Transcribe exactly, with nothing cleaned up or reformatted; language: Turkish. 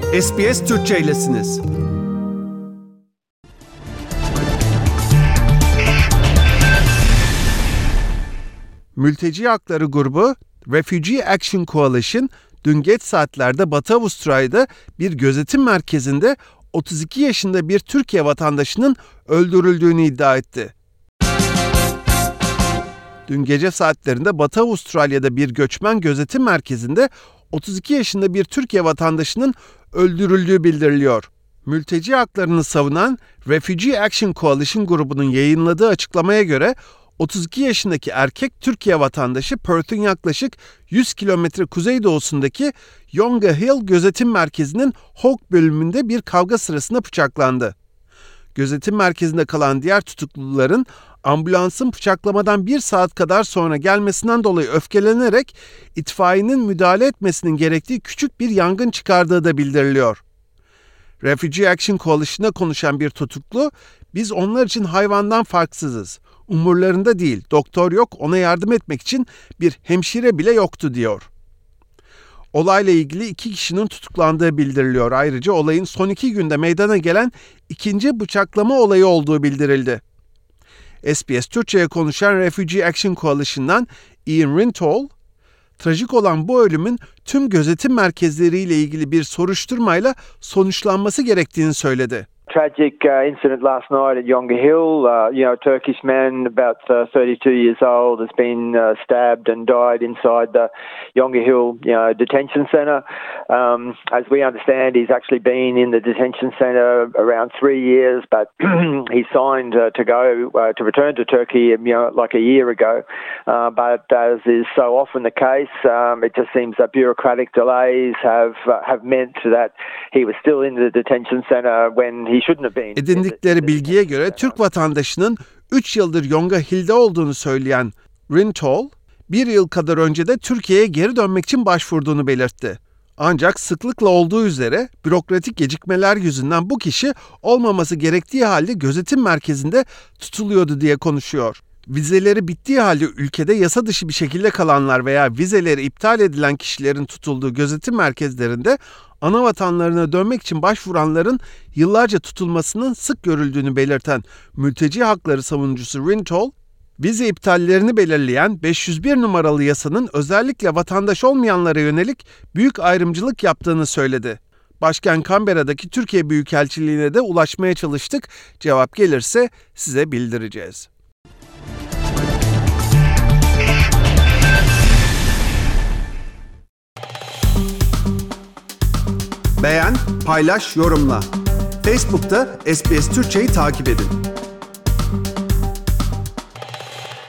S B S Türkçe'ylesiniz. Mülteci Hakları Grubu Refugee Action Coalition dün geç saatlerde Batı Avustralya'da bir gözetim merkezinde otuz iki yaşında bir Türkiye vatandaşının öldürüldüğünü iddia etti. Dün gece saatlerinde Batı Avustralya'da bir göçmen gözetim merkezinde otuz iki yaşında bir Türkiye vatandaşının öldürüldüğü bildiriliyor. Mülteci haklarını savunan Refugee Action Coalition grubunun yayınladığı açıklamaya göre otuz iki yaşındaki erkek Türkiye vatandaşı Perth'ün yaklaşık yüz kilometre kuzeydoğusundaki Yongah Hill Gözetim Merkezi'nin Hawke bölümünde bir kavga sırasında bıçaklandı. Gözetim merkezinde kalan diğer tutukluların ambulansın bıçaklamadan bir saat kadar sonra gelmesinden dolayı öfkelenerek itfaiyenin müdahale etmesinin gerektiği küçük bir yangın çıkardığı da bildiriliyor. Refugee Action Coalition'a konuşan bir tutuklu, "Biz onlar için hayvandan farksızız. Umurlarında değil, doktor yok, ona yardım etmek için bir hemşire bile yoktu," diyor. Olayla ilgili iki kişinin tutuklandığı bildiriliyor. Ayrıca olayın son iki günde meydana gelen ikinci bıçaklama olayı olduğu bildirildi. S B S Türkçe'ye konuşan Refugee Action Coalition'dan Ian Rintoul, trajik olan bu ölümün tüm gözetim merkezleriyle ilgili bir soruşturmayla sonuçlanması gerektiğini söyledi. Tragic uh, incident last night at Yongah Hill. Uh, you know, a Turkish man about uh, thirty-two years old has been uh, stabbed and died inside the Yongah Hill, you know, detention centre. Um, as we understand, he's actually been in the detention centre around three years, but he signed uh, to go uh, to return to Turkey, you know, like a year ago. Uh, but as is so often the case, um, it just seems that bureaucratic delays have uh, have meant that he was still in the detention centre when he Edindikleri bilgiye göre Türk vatandaşının üç yıldır Yongah Hill'de olduğunu söyleyen Rintoul, bir yıl kadar önce de Türkiye'ye geri dönmek için başvurduğunu belirtti. Ancak sıklıkla olduğu üzere bürokratik gecikmeler yüzünden bu kişi olmaması gerektiği halde gözetim merkezinde tutuluyordu diye konuşuyor. Vizeleri bittiği halde ülkede yasa dışı bir şekilde kalanlar veya vizeleri iptal edilen kişilerin tutulduğu gözetim merkezlerinde ana vatanlarına dönmek için başvuranların yıllarca tutulmasının sık görüldüğünü belirten mülteci hakları savunucusu Rintoul, vize iptallerini belirleyen beş yüz bir numaralı yasanın özellikle vatandaş olmayanlara yönelik büyük ayrımcılık yaptığını söyledi. Başkent Canberra'daki Türkiye Büyükelçiliğine de ulaşmaya çalıştık. Cevap gelirse size bildireceğiz. Beğen, paylaş, yorumla. Facebook'ta S B S Türkçe'yi takip edin.